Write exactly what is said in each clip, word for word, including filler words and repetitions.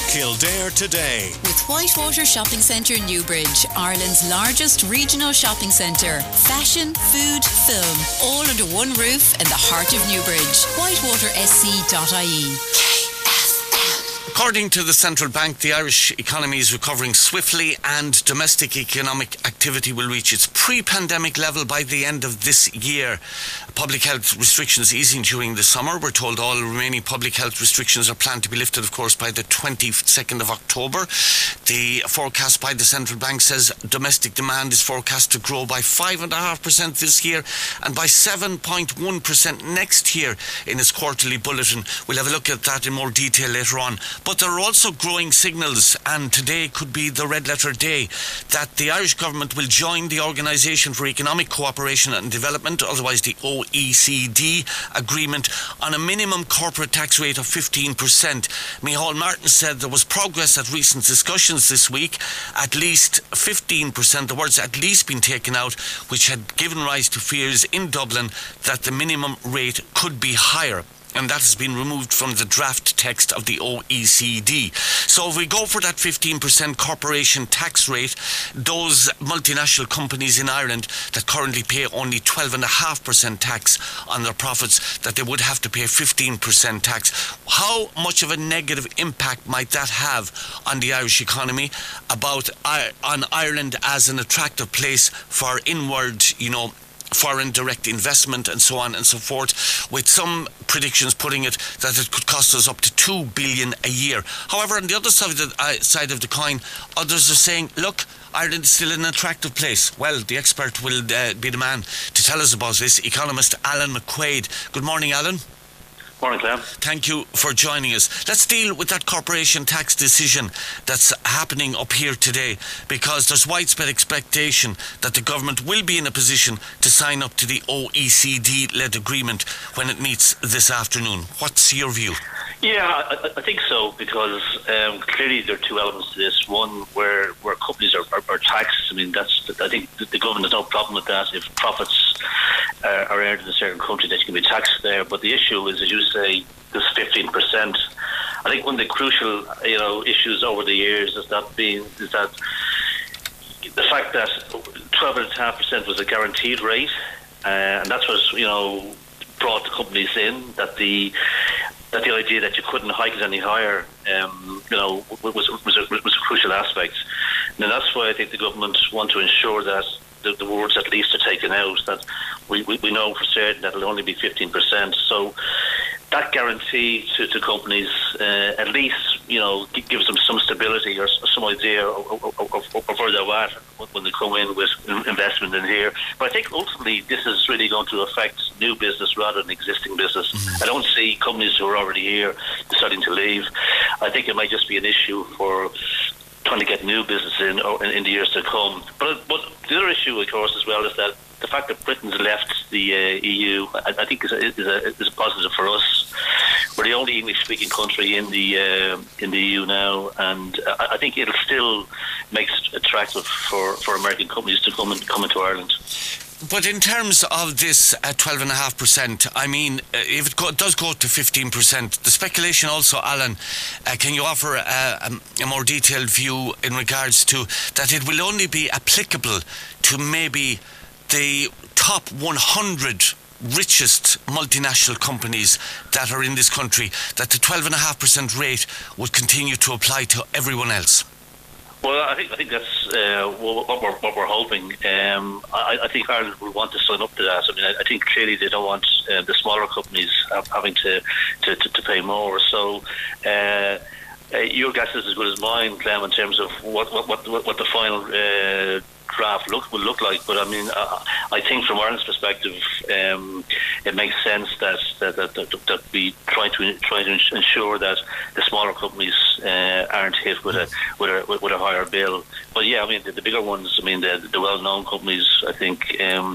Kildare Today. With Whitewater Shopping Centre Newbridge, Ireland's largest regional shopping centre. Fashion, food, film, all under one roof in the heart of Newbridge. whitewater s c dot i e. According to the central bank, the Irish economy is recovering swiftly and domestic economic activity will reach its pre-pandemic level by the end of this year. Public health restrictions easing during the summer. We're told all remaining public health restrictions are planned to be lifted, of course, by the twenty-second of October. The forecast by the central bank says domestic demand is forecast to grow by five point five percent this year and by seven point one percent next year in its quarterly bulletin. We'll have a look at that in more detail later on. But there are also growing signals, and today could be the red letter day, that the Irish government will join the Organisation for Economic Cooperation and Development, otherwise the O E C D, agreement on a minimum corporate tax rate of fifteen percent. Micheál Martin said there was progress at recent discussions this week. At least fifteen percent, the words at least, been taken out, which had given rise to fears in Dublin that the minimum rate could be higher. And that has been removed from the draft text of the O E C D. So if we go for that fifteen percent corporation tax rate, those multinational companies in Ireland that currently pay only twelve point five percent tax on their profits, that they would have to pay fifteen percent tax. How much of a negative impact might that have on the Irish economy, about on Ireland as an attractive place for inward, you know, foreign direct investment and so on and so forth, with some predictions putting it that it could cost us up to two billion a year. However, on the other side of the, uh, side of the coin, others are saying, look, Ireland is still an attractive place. Well, the expert will uh, be the man to tell us about this, economist Alan McQuaid. Good morning, Alan. Morning, Clem. Thank you for joining us. Let's deal with that corporation tax decision that's happening up here today, because there's widespread expectation that the government will be in a position to sign up to the O E C D-led agreement when it meets this afternoon. What's your view? Yeah, I, I think so, because um, clearly there are two elements to this. One, where where companies are, are, are taxed. I mean, that's I think the government has no problem with that. If profits uh, are earned in a certain country, that you can be taxed there. But the issue is, as you say, this fifteen percent. I think one of the crucial, you know, issues over the years is that being is that the fact that twelve point five percent was a guaranteed rate, uh, and that's what, you know, brought the companies in. That the that the idea that you couldn't hike it any higher, um, you know, was was a, was a crucial aspect. And that's why I think the government want to ensure that the, the words at least are taken out. That we, we, we know for certain that it'll only be fifteen percent. So that guarantee to, to companies uh, at least, you know, gives them some stability or some idea of, of, of, of where they're at when they come in with investment in here. But I think ultimately this is really going to affect new business rather than existing business. Mm-hmm. I don't see companies who are already here deciding to leave. I think it might just be an issue for trying to get new business in, or in, in the years to come. But, but the other issue, of course, as well, is that the fact that Britain's left the uh, E U, I, I think is a, is, a, is a positive for us. We're the only English-speaking country in the uh, in the E U now, and I, I think it'll still make it attractive for, for American companies to come and come into Ireland. But in terms of this uh, twelve point five percent, I mean, uh, if it go, does go to fifteen percent, the speculation also, Alan, uh, can you offer a, a, a more detailed view in regards to that it will only be applicable to maybe the top one hundred richest multinational companies that are in this country, that the twelve point five percent rate would continue to apply to everyone else? Well, I think I think that's uh, what we're what we're hoping. Um, I, I think Ireland will want to sign up to that. I mean, I, I think clearly they don't want uh, the smaller companies having to to, to, to pay more. So. Uh, uh, your guess is as good as mine, Clem, in terms of what what what, what the final uh, draft look will look like. But I mean, uh, I think from Ireland's perspective, um, it makes sense that that, that, that, that we try to try to ensure that the smaller companies uh, aren't hit with a with a with a higher bill. But yeah, I mean the, the bigger ones, I mean the the well-known companies, I think um,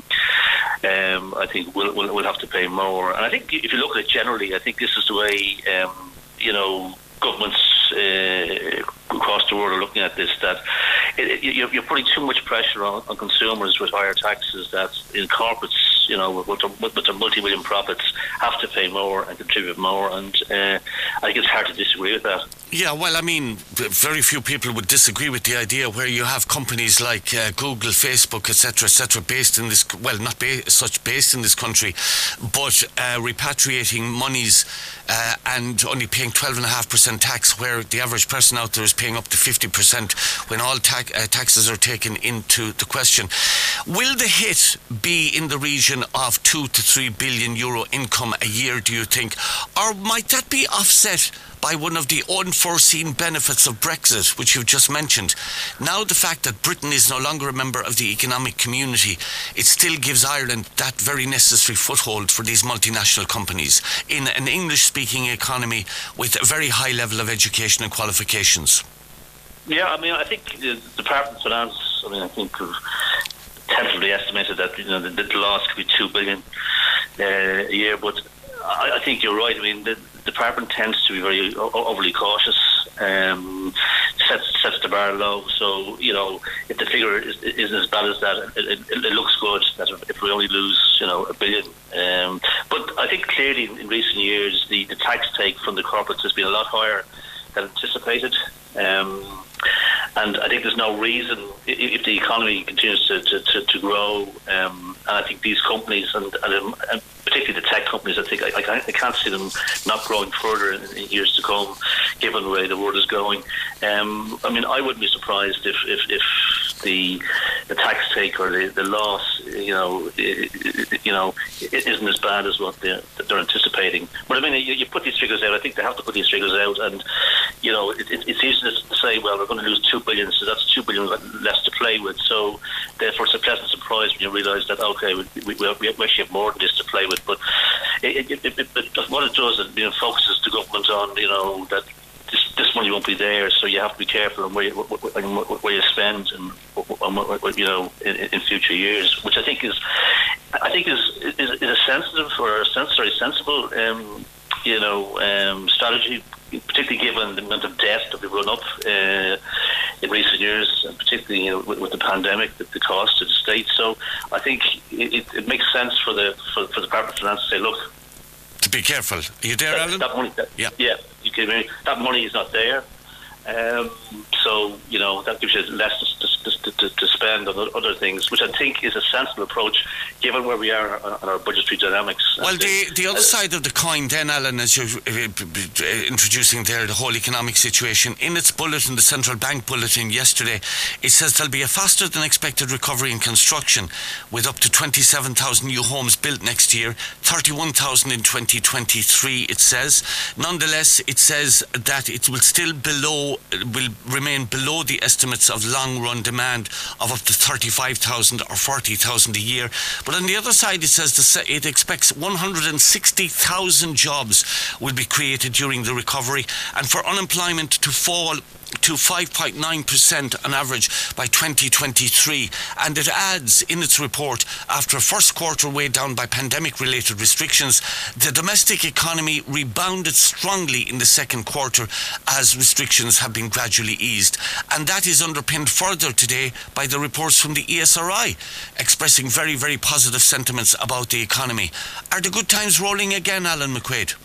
um, I think will will will have to pay more. And I think if you look at it generally, I think this is the way um, you know governments uh, across the world are looking at this, that it, it, you're, you're putting too much pressure on, on consumers with higher taxes, that in corporates, you know, with, with, with their multi-million profits, have to pay more and contribute more, and uh, I think it's hard to disagree with that. Yeah, well, I mean, very few people would disagree with the idea where you have companies like uh, Google, Facebook, et cetera, et cetera, based in this, well, not ba- such based in this country, but uh, repatriating monies uh, and only paying twelve point five percent tax, where the average person out there is paying up to fifty percent when all ta- uh, taxes are taken into the question. Will the hit be in the region of two to three billion euro income a year, do you think? Or might that be offset by one of the unforeseen benefits of Brexit, which you've just mentioned? Now the fact that Britain is no longer a member of the economic community, it still gives Ireland that very necessary foothold for these multinational companies in an English-speaking economy with a very high level of education and qualifications. Yeah, I mean, I think the Department of Finance, I mean, I think we've tentatively estimated that, you know, the, the loss could be two billion uh, a year, but I, I think you're right. I mean, the department tends to be very o- overly cautious, um, sets, sets the bar low. So, you know, if the figure is, isn't as bad as that, it, it, it looks good that if we only lose, you know, a billion. Um, but I think clearly in, in recent years, the, the tax take from the corporates has been a lot higher than anticipated. Um, and I think there's no reason, if the economy continues to, to, to, to grow, um, and I think these companies, and, and, and particularly the tech companies, I think I, I, can't, I can't see them not growing further in, in years to come, given the way the world is going. Um, I mean, I wouldn't be surprised if, if, if the the tax take or the, the loss, you know, it, you know, it isn't as bad as what they're, they're anticipating. But I mean, you, you put these figures out. I think they have to put these figures out, and you know, it, it, it's easy to say, well, we're going to lose two billion, so that's two billion less to play with. So therefore, it's a pleasant surprise when you realise that okay, we, we, we actually have more than this to play with. But it, it, it, it, it, what it does, it you know, focuses the government on, you know, that this, this money won't be there, so you have to be careful on where you, where you spend and, you know, in, in future years, which I think is, I think is is, is a sensitive or a sensory sensible, um, you know, um, strategy, particularly given the amount of debt that we've run up uh, in recent years, and particularly, you know, with, with the pandemic, the, the cost to the state. So I think it, it makes sense for the for, for the Department of Finance to say, look, to be careful. Are you there, that, Alan? That money, that, yeah, yeah, you can, that money is not there. Um, so, you know, that gives you less to, to, to, to spend on other things, which I think is a sensible approach given where we are on our budgetary dynamics. Well, the, the other uh, side of the coin then, Alan, as you're uh, introducing there the whole economic situation, in its bulletin, the Central Bank bulletin yesterday, it says there'll be a faster than expected recovery in construction, with up to twenty-seven thousand new homes built next year, thirty-one thousand in twenty twenty-three, it says. Nonetheless, it says that it will still below will remain below the estimates of long-run demand of up to thirty-five thousand or forty thousand a year. But on the other side, it says the, it expects one hundred sixty thousand jobs will be created during the recovery, and for unemployment to fall to five point nine percent on average by twenty twenty-three. And it adds in its report, after a first quarter weighed down by pandemic-related restrictions, the domestic economy rebounded strongly in the second quarter as restrictions have been gradually eased. And that is underpinned further today by the reports from the E S R I, expressing very, very positive sentiments about the economy. Are the good times rolling again, Alan McQuaid?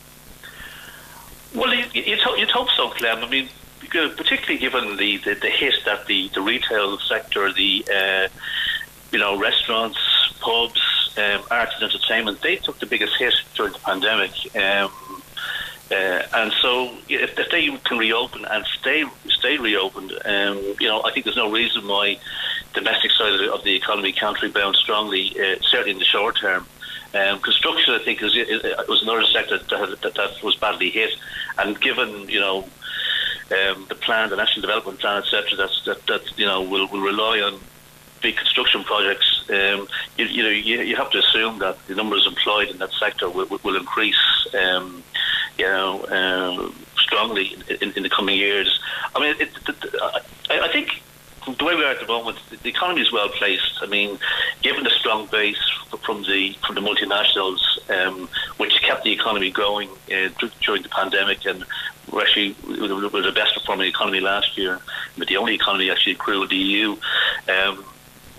Well, you'd, you'd, you'd hope so, Clem. I mean, particularly given the, the, the hit that the, the retail sector, the uh, you know, restaurants, pubs, um, arts and entertainment, they took the biggest hit during the pandemic. Um, uh, and so if, if they can reopen and stay stay reopened, um, you know, I think there's no reason why the domestic side of the, of the economy can't rebound strongly, uh, certainly in the short term. Um, construction, I think, is, is, was another sector that, that, that was badly hit. And given, you know, Um, the plan, the National Development Plan, et cetera, that's, that, that, you know, will, will rely on big construction projects. Um, you, you know, you, you have to assume that the numbers employed in that sector will, will increase, um, you know, uh, strongly in, in the coming years. I mean, it, it, it, I, I think the way we are at the moment, the economy is well placed. I mean, given the strong base from the from the multinationals, um, which kept the economy going uh, during the pandemic, and we're actually we were the best performing economy last year, but the only economy actually grew in the E U. Um,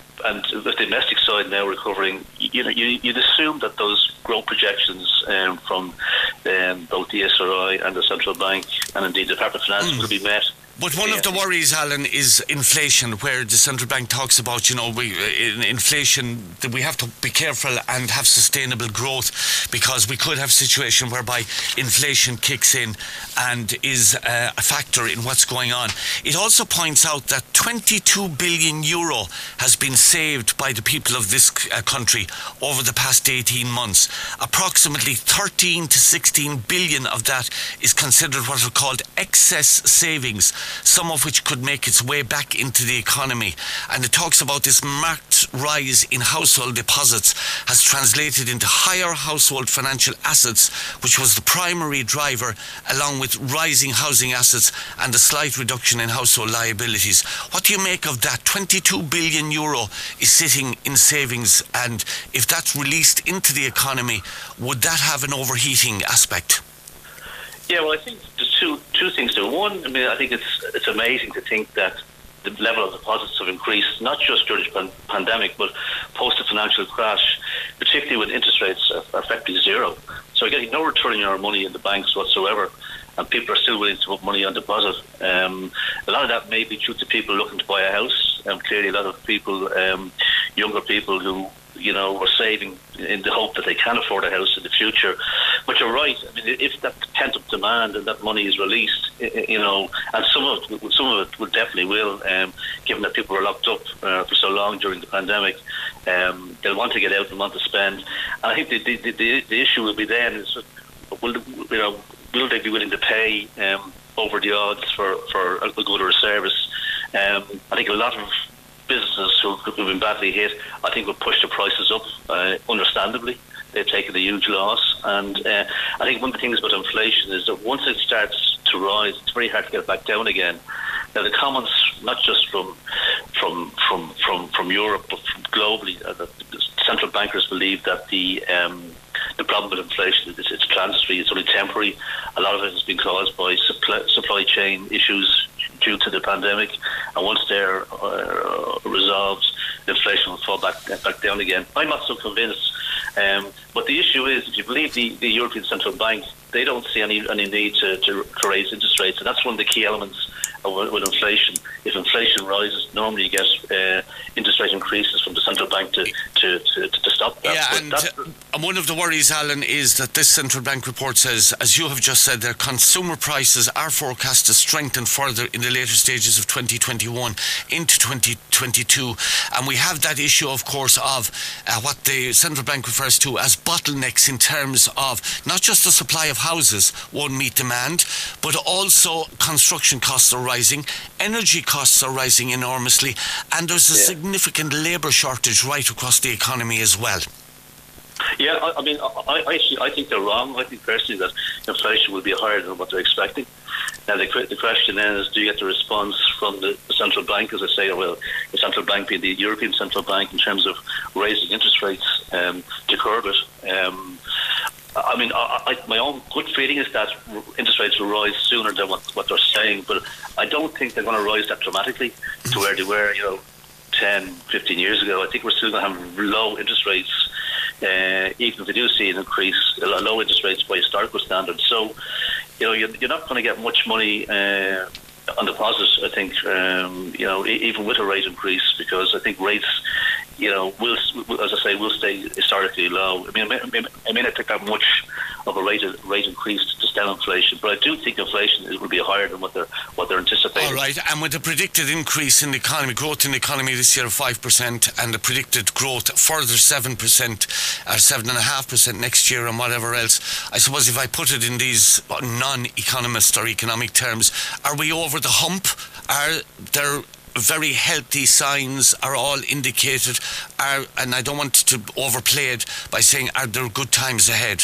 and with the domestic side now recovering, you know, you, you'd assume that those growth projections um, from um, both the S R I and the Central Bank and indeed the Department of Finance mm. will be met. But one yeah. of the worries, Alan, is inflation, where the Central Bank talks about, you know, we, in inflation, that we have to be careful and have sustainable growth, because we could have a situation whereby inflation kicks in and is uh, a factor in what's going on. It also points out that twenty-two billion euro has been saved by the people of this uh, country over the past eighteen months. Approximately thirteen to sixteen billion of that is considered what are called excess savings, some of which could make its way back into the economy. And it talks about this marked rise in household deposits has translated into higher household financial assets, which was the primary driver, along with rising housing assets and a slight reduction in household liabilities. What do you make of that? twenty-two billion euro is sitting in savings, and if that's released into the economy, would that have an overheating aspect? Yeah, well, I think there's two two things there. One, I mean, I think it's it's amazing to think that the level of deposits have increased, not just during the pan- pandemic, but post the financial crash, particularly when interest rates are effectively zero. So we're getting no return on our money in the banks whatsoever, and people are still willing to put money on deposit. Um, a lot of that may be due to people looking to buy a house. Um, clearly, a lot of people, um, younger people who, you know, were saving in the hope that they can afford a house in the future. But you're right. I mean, if that pent-up demand and that money is released, you know, and some of it, some of it will definitely will, um, given that people were locked up uh, for so long during the pandemic, um, they'll want to get out and want to spend. And I think the the, the, the issue will be then is, will you know, will they be willing to pay um, over the odds for for a good or a service? Um, I think a lot of businesses who have been badly hit, I think, will push the prices up, uh, understandably. They've taken a huge loss, and uh, I think one of the things about inflation is that once it starts to rise, it's very hard to get it back down again. Now, the comments, not just from from from from, from Europe, but from globally, uh, the central bankers believe that the um, the problem with inflation is it's transitory, it's only temporary. A lot of it has been caused by supply, supply chain issues due to the pandemic, and once they're uh, resolved, inflation will fall back back down again. I'm not so convinced, um, but the issue is, if you believe the, the European Central Bank, they don't see any any need to, to, to raise interest rates, and that's one of the key elements of, with inflation. If inflation rises, normally you get uh, interest rate increases from the central bank to to, to, to stop that. Yeah, and, uh, and one of the worries, Alan, is that this central bank report says, as you have just said, their consumer prices are forecast to strengthen further in the later stages of twenty twenty-one into twenty twenty-two, and we have that issue, of course, of uh, what the central bank refers to as bottlenecks in terms of not just the supply of houses won't meet demand, but also construction costs are rising, energy costs are rising enormously, and there's a yeah. significant labour shortage right across the economy as well. Yeah, I, I mean, I, I actually I think they're wrong. I think personally that inflation will be higher than what they're expecting. Now, the, the question then is, do you get the response from the, the central bank, as I say, or well, the central bank being the European Central Bank, in terms of raising interest rates um, to curb it? Um, I mean, I, I, my own good feeling is that interest rates will rise sooner than what, what they're saying, but I don't think they're going to rise that dramatically to where they were, you know, ten, fifteen years ago. I think we're still going to have low interest rates, uh, even if we do see an increase, low interest rates by historical standards. So, you know, you're, you're not going to get much money uh, on deposit, I think, um, you know, even with a rate increase, because I think rates, you know, will, as I say, will stay historically low. I mean, I may, I may not take that much of a rate rate increase to stem inflation, but I do think inflation will be higher than what they're what they're anticipating. All right, and with the predicted increase in the economy, growth in the economy this year of five percent, and the predicted growth further seven percent or seven and a half percent next year, and whatever else, I suppose if I put it in these non-economist or economic terms, are we over the hump? Are there very healthy signs are all indicated, are, and I don't want to overplay it by saying, are there good times ahead?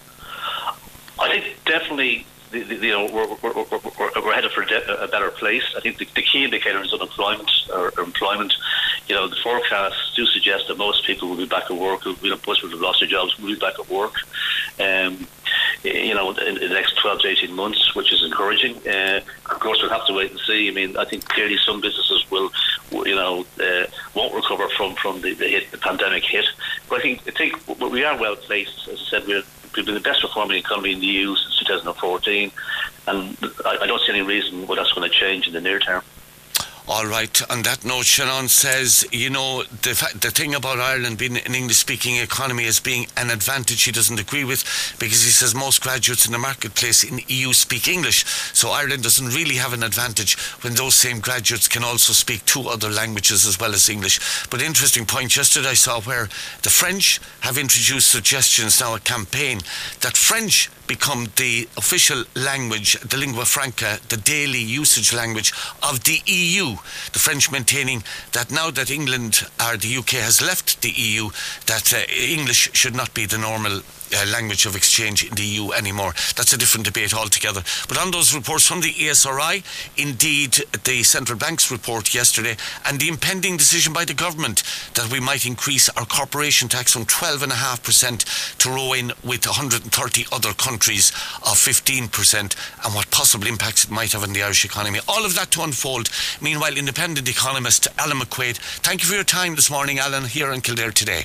I think definitely, the, the, you know, we're, we're, we're, we're headed for a better place. I think the, the key indicator is unemployment or, or employment. You know, the forecasts do suggest that most people will be back at work. You know, most people who have lost their jobs will be back at work. Um, you know, in, in the next twelve to eighteen months, which is encouraging. Uh, of course, we'll have to wait and see. I mean, I think clearly some businesses will, you know, uh, won't recover from, from the, the hit, the pandemic hit. But I think I think we are well placed. As I said, we're, we've been the best performing economy in the E U since two thousand fourteen, and I, I don't see any reason why that's going to change in the near term. All right. On that note, Shannon says, you know, the fa- the thing about Ireland being an English-speaking economy as being an advantage he doesn't agree with, because he says most graduates in the marketplace in E U speak English. So Ireland doesn't really have an advantage when those same graduates can also speak two other languages as well as English. But interesting point yesterday I saw where the French have introduced suggestions now, a campaign that French become the official language, the lingua franca, the daily usage language of the E U. The French maintaining that now that England or the U K has left the E U, that uh, English should not be the normal Uh, language of exchange in the E U anymore. That's a different debate altogether. But on those reports from the E S R I, indeed the central bank's report yesterday, and the impending decision by the government that we might increase our corporation tax from twelve point five percent to row in with one hundred thirty other countries of fifteen percent, and what possible impacts it might have on the Irish economy. All of that to unfold. Meanwhile, independent economist Alan McQuaid, thank you for your time this morning, Alan, here in Kildare Today.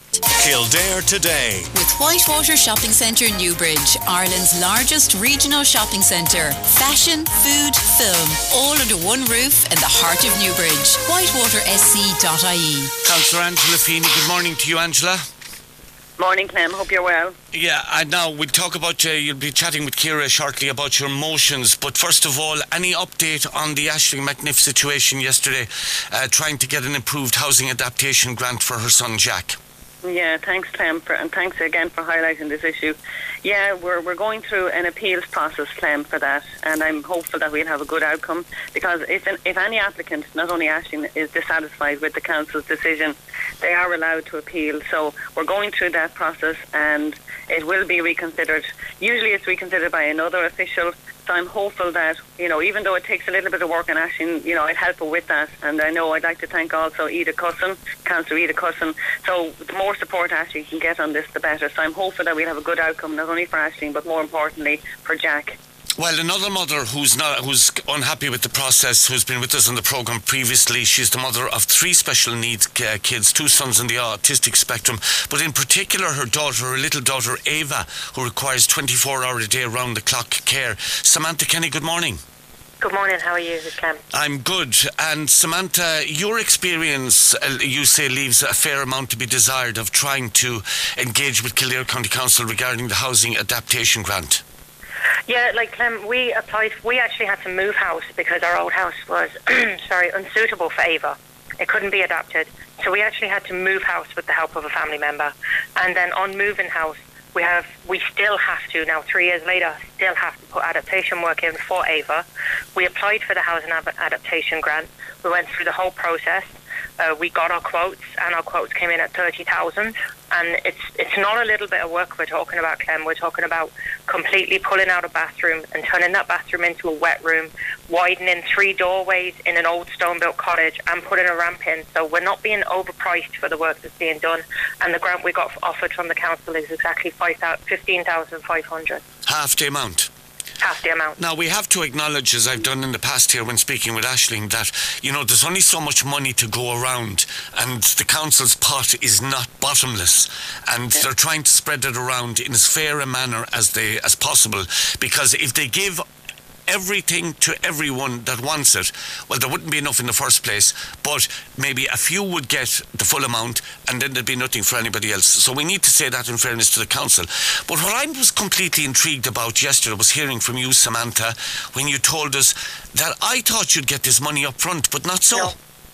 Kildare Today. With Whitewater Shopping Centre Newbridge, Ireland's largest regional shopping centre. Fashion, food, film, all under one roof in the heart of Newbridge. whitewater s c dot i e. Councillor Angela Feeney, good morning to you, Angela. Morning, Clem. Hope you're well. Yeah, and now we'll talk about, uh, you'll be chatting with Ciara shortly about your motions, but first of all, any update on the Aisling McNiff situation yesterday, uh, trying to get an improved housing adaptation grant for her son Jack? Yeah, thanks, Clem, for, and thanks again for highlighting this issue. Yeah, we're we're going through an appeals process, Clem, for that, and I'm hopeful that we'll have a good outcome, because if an, if any applicant, not only Aisling, is dissatisfied with the council's decision, they are allowed to appeal. So we're going through that process, and it will be reconsidered. Usually it's reconsidered by another official. So I'm hopeful that, you know, even though it takes a little bit of work on Aisling, you know, I'd help her with that. And I know I'd like to thank also Ida Cusson, Councillor Ida Cusson. So the more support Aisling can get on this, the better. So I'm hopeful that we'll have a good outcome, not only for Aisling, but more importantly for Jack. Well, another mother who's not who's unhappy with the process, who's been with us on the programme previously, she's the mother of three special needs uh, kids, two sons on the autistic spectrum, but in particular her daughter, her little daughter Ava, who requires twenty-four hour a day round the clock care. Samantha Kenny, good morning. Good morning, how are you, Clem? I'm good. And Samantha, your experience, uh, you say, leaves a fair amount to be desired of trying to engage with Kildare County Council regarding the housing adaptation grant. Yeah, like Clem, we applied, we actually had to move house because our old house was, sorry, unsuitable for Ava. It couldn't be adapted. So we actually had to move house with the help of a family member. And then on moving house, we have, we still have to, now three years later, still have to put adaptation work in for Ava. We applied for the housing ab- adaptation grant. We went through the whole process. Uh, we got our quotes, and our quotes came in at thirty thousand. And it's it's not a little bit of work we're talking about, Clem. We're talking about completely pulling out a bathroom and turning that bathroom into a wet room, widening three doorways in an old stone-built cottage, and putting a ramp in. So we're not being overpriced for the work that's being done. And the grant we got offered from the council is exactly fifteen thousand five hundred. Half the amount. Half the amount. Now, we have to acknowledge, as I've done in the past here when speaking with Aisling, that, you know, there's only so much money to go around, and the council's pot is not bottomless, and yeah. they're trying to spread it around in as fair a manner as they as possible, because if they give everything to everyone that wants it, well, there wouldn't be enough in the first place, but maybe a few would get the full amount, and then there'd be nothing for anybody else. So we need to say that in fairness to the council. But what I was completely intrigued about yesterday was hearing from you, Samantha, when you told us that I thought you'd get this money up front, but not so. No.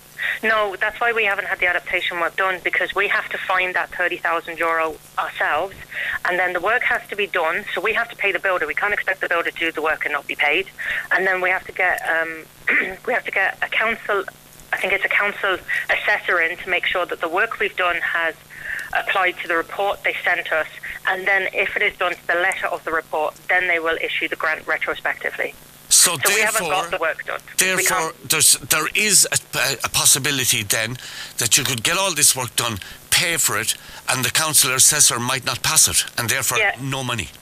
No, that's why we haven't had the adaptation work done, because we have to find that thirty thousand euro ourselves, and then the work has to be done, so we have to pay the builder. We can't expect the builder to do the work and not be paid. And then we have to get um, we have to get a council, I think it's a council assessor in to make sure that the work we've done has applied to the report they sent us, and then if it is done to the letter of the report, then they will issue the grant retrospectively. So, so we haven't got the work done. Therefore, there's, there is a, a possibility then that you could get all this work done, pay for it, and the council or assessor might not pass it, and therefore yeah. no money.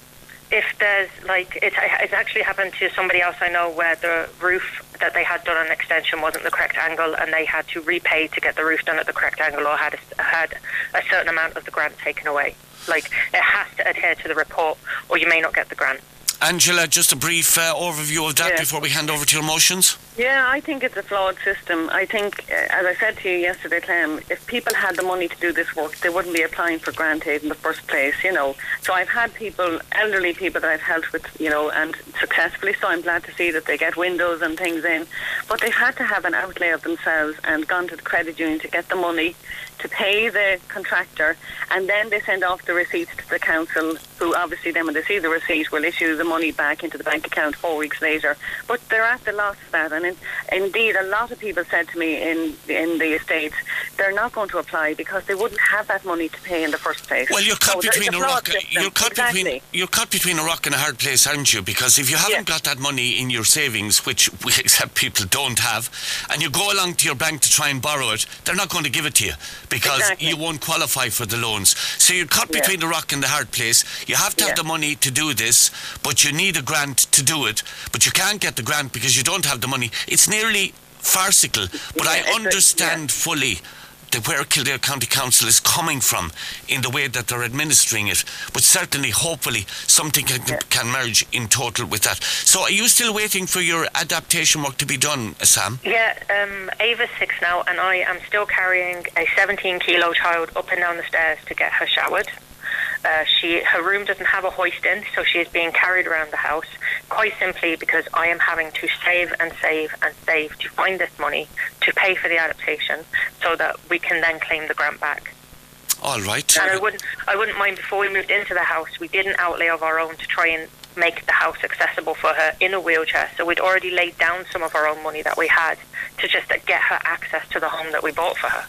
if there's like it's it's actually happened to somebody else I know where the roof that they had done an extension wasn't the correct angle, and they had to repay to get the roof done at the correct angle, or had a, had a certain amount of the grant taken away. Like, it has to adhere to the report, or you may not get the grant. Angela, just a brief uh, overview of that yeah. before we hand over to your motions. Yeah, I think it's a flawed system. I think, uh, as I said to you yesterday, Clem, if people had the money to do this work, they wouldn't be applying for grant aid in the first place, you know. So I've had people, elderly people that I've helped with, you know, and successfully, so I'm glad to see that they get windows and things in. But they've had to have an outlay of themselves and gone to the credit union to get the money to pay the contractor, and then they send off the receipts to the council, who obviously then when they see the receipt will issue the money back into the bank account four weeks later. But they're at the loss of that, and in, indeed a lot of people said to me in in the estates they're not going to apply because they wouldn't have that money to pay in the first place. Well, you're caught so between a rock. System. You're caught exactly. between you're caught between a rock and a hard place, aren't you? Because if you haven't yeah. got that money in your savings, which we accept people don't have, and you go along to your bank to try and borrow it, they're not going to give it to you because exactly. you won't qualify for the loans. So you're caught yeah. between the rock and the hard place. You have to have yeah. the money to do this, but you need a grant to do it. But you can't get the grant because you don't have the money. It's nearly farcical, but yeah, I understand a, yeah. fully the where Kildare County Council is coming from in the way that they're administering it, but certainly, hopefully, something can, yeah. can merge in total with that. So are you still waiting for your adaptation work to be done, Sam? Yeah, um, Ava's six now, and I am still carrying a seventeen kilo child up and down the stairs to get her showered. Uh, she her room doesn't have a hoist in, so she is being carried around the house, quite simply because I am having to save and save and save to find this money to pay for the adaptation so that we can then claim the grant back. All right. And I wouldn't, I wouldn't mind, before we moved into the house, we did an outlay of our own to try and make the house accessible for her in a wheelchair. So we'd already laid down some of our own money that we had to just get her access to the home that we bought for her.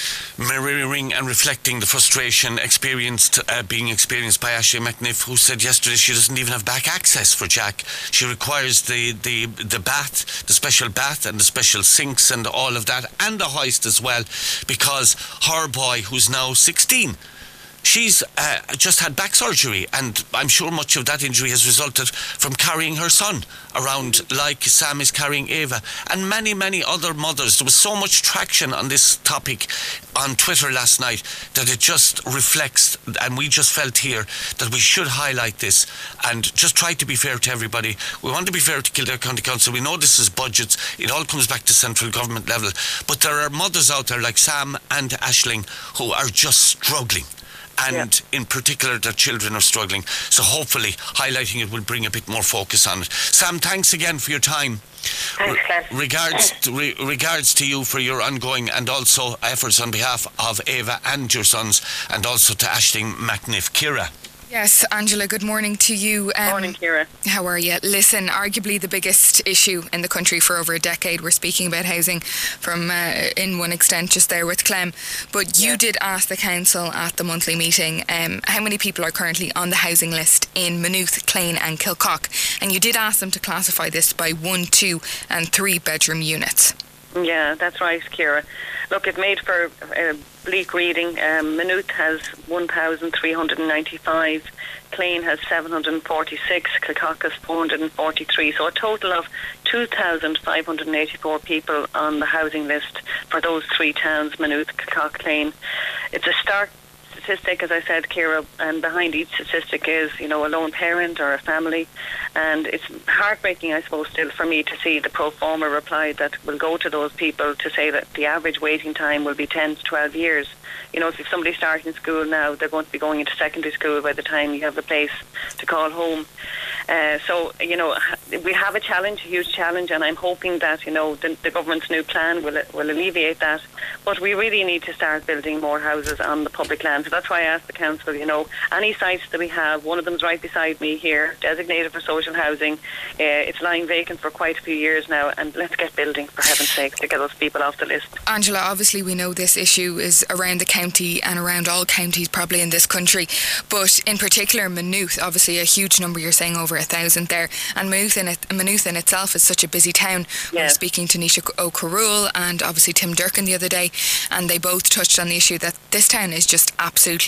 Mirroring and reflecting the frustration experienced, uh, being experienced by Ashley McNiff, who said yesterday she doesn't even have back access for Jack. She requires the, the, the bath, the special bath and the special sinks and all of that, and the hoist as well, because her boy, who's now sixteen, she's uh, just had back surgery, and I'm sure much of that injury has resulted from carrying her son around like Sam is carrying Ava, and many, many other mothers. There was so much traction on this topic on Twitter last night that it just reflects, and we just felt here that we should highlight this and just try to be fair to everybody. We want to be fair to Kildare County Council. We know this is budgets. It all comes back to central government level. But there are mothers out there like Sam and Aisling who are just struggling. And yeah. in particular, their children are struggling. So hopefully, highlighting it will bring a bit more focus on it. Sam, thanks again for your time. Thanks, Glenn. Re- regards, to, re- regards to you for your ongoing and also efforts on behalf of Ava and your sons, and also to Aisling McNiff. Ciara. Yes, Angela, good morning to you. Um, morning, Ciara. How are you? Listen, arguably the biggest issue in the country for over a decade. We're speaking about housing from, uh, in one extent, just there with Clem. But you yeah. did ask the council at the monthly meeting um, how many people are currently on the housing list in Maynooth, Clane and Kilcock. And you did ask them to classify this by one, two and three bedroom units. Yeah, that's right, Ciara. Look, it made for uh, bleak reading. Um, Maynooth has one thousand three hundred ninety-five, Clane has seven hundred forty-six, Kilcock has four hundred forty-three, so a total of two thousand five hundred eighty-four people on the housing list for those three towns, Maynooth, Kilcock, Clane. It's a stark statistic, as I said, Ciara, and behind each statistic is, you know, a lone parent or a family, and it's heartbreaking, I suppose, still for me to see the pro forma reply that will go to those people to say that the average waiting time will be ten to twelve years. You know, so if somebody's starting school now, they're going to be going into secondary school by the time you have a place to call home. Uh, so, you know, we have a challenge, a huge challenge, and I'm hoping that, you know, the, the government's new plan will will alleviate that. But we really need to start building more houses on the public land. So that's why I asked the council, you know, any sites that we have, one of them's right beside me here, designated for social housing. Uh, it's lying vacant for quite a few years now, and let's get building, for heaven's sake, to get those people off the list. Angela, obviously we know this issue is around the county and around all counties probably in this country, but in particular Maynooth, obviously a huge number, you're saying over a thousand there, and Maynooth in, it, Maynooth in itself is such a busy town. Yeah. I was speaking to Nisha O'Carroll and obviously Tim Durkin the other day, and they both touched on the issue that this town is just absolutely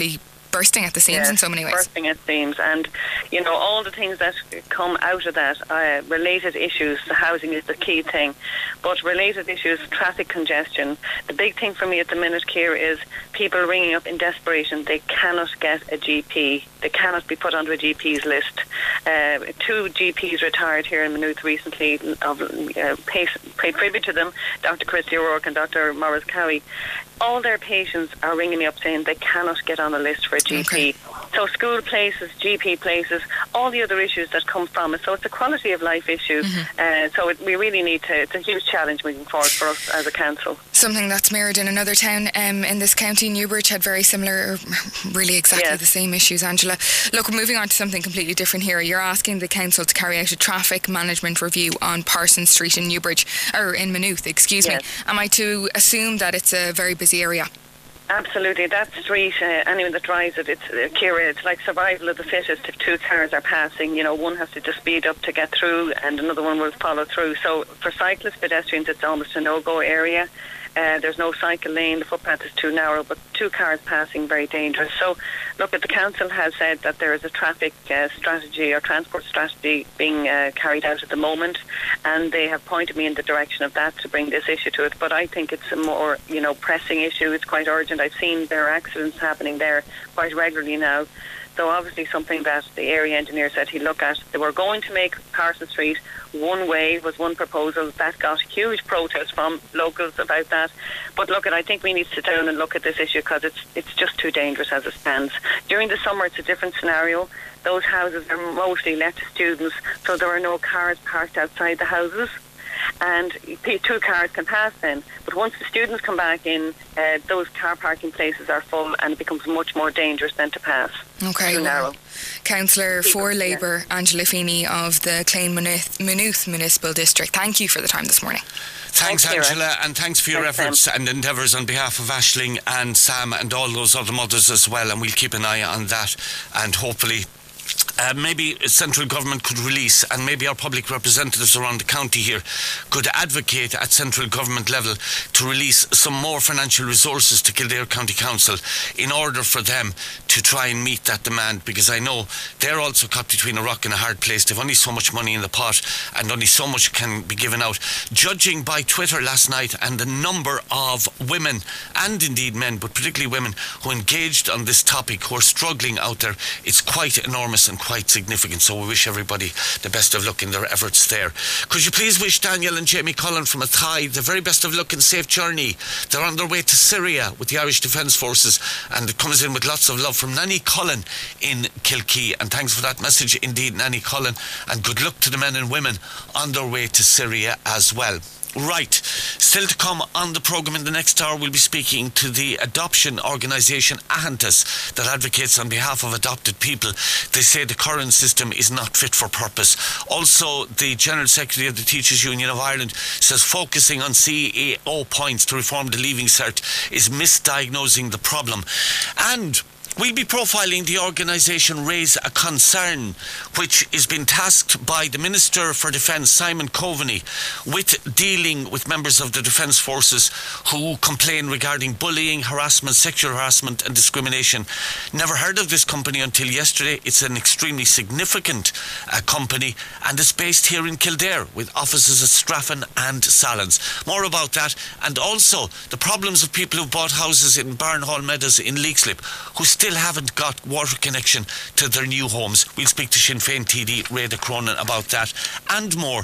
bursting at the seams Yes, in so many ways. Bursting at seams, and you know all the things that come out of that, uh, related issues. The housing is the key thing, but related issues, traffic congestion. The big thing for me at the minute, Keir, is people ringing up in desperation. They cannot get a G P. They cannot be put onto a G P's list. Uh, two G Ps retired here in Maynooth recently. Of, uh, paid, paid tribute to them, Doctor Christy O'Rourke and Doctor Morris Cowie. All their patients are ringing me up saying they cannot get on a list for a G P. Okay. So school places, G P places, all the other issues that come from it. So it's a quality of life issue. Mm-hmm. Uh, so it, we really need to, it's a huge challenge moving forward for us as a council. Something that's mirrored in another town um, in this county, Newbridge, had very similar, really exactly yes. the same issues, Angela. Look, moving on to something completely different here. You're asking the council to carry out a traffic management review on Parsons Street in Newbridge, or in Maynooth, excuse yes. me. Am I to assume that it's a very busy area? Absolutely. That street, uh, anyone that drives it, it's, uh, Ciara, it's like survival of the fittest. If two cars are passing, you know, one has to just speed up to get through and another one will follow through. So for cyclists, pedestrians, it's almost a no-go area. Uh, there's no cycle lane, the footpath is too narrow, but two cars passing, very dangerous. So, look, the council has said that there is a traffic uh, strategy or transport strategy being uh, carried out at the moment, and they have pointed me in the direction of that to bring this issue to it. But I think it's a more, you know, pressing issue. It's quite urgent. I've seen there are accidents happening there quite regularly now. So obviously something that the area engineer said he'd look at. They were going to make Parsons Street one way, was one proposal. That got huge protest from locals about that. But look, I think we need to sit down and look at this issue because it's it's just too dangerous as it stands. During the summer it's a different scenario. Those houses are mostly let to students, so there are no cars parked outside the houses. And two cars can pass then. But once the students come back in, uh, those car parking places are full and it becomes much more dangerous than to pass. Okay, too narrow. Well, Councillor for Labour, Angela Feeney of the Clane Maynooth Municipal District, thank you for the time this morning. Thanks, thanks Angela, and thanks for your thanks, efforts Sam. and endeavours on behalf of Aisling and Sam and all those other mothers as well, and we'll keep an eye on that, and hopefully Uh, maybe central government could release, and maybe our public representatives around the county here could advocate at central government level to release some more financial resources to Kildare County Council in order for them to try and meet that demand, because I know they're also caught between a rock and a hard place. They've only so much money in the pot and only so much can be given out. Judging by Twitter last night and the number of women and indeed men, but particularly women, who engaged on this topic, who are struggling out there, it's quite enormous and quite significant. So we wish everybody the best of luck in their efforts there. Could you please wish Daniel and Jamie Cullen from Athy the very best of luck and safe journey? They're on their way to Syria with the Irish Defence Forces, and it comes in with lots of love from Nanny Cullen in Kilkee. And thanks for that message indeed, Nanny Cullen, and good luck to the men and women on their way to Syria as well. Right, still to come on the programme in the next hour, we'll be speaking to the adoption organisation Ahantas that advocates on behalf of adopted people. They say the current system is not fit for purpose. Also, the General Secretary of the Teachers Union of Ireland says focusing on C A O points to reform the Leaving Cert is misdiagnosing the problem. And we'll be profiling the organisation Raise a Concern, which has been tasked by the Minister for Defence, Simon Coveney, with dealing with members of the Defence Forces who complain regarding bullying, harassment, sexual harassment and discrimination. Never heard of this company until yesterday. It's an extremely significant uh, company, and it's based here in Kildare with offices at Straffan and Sallins. More about that, and also the problems of people who bought houses in Barnhall Meadows in Leixlip who still haven't got water connection to their new homes. We'll speak to Sinn Féin T D Reda Cronin about that and more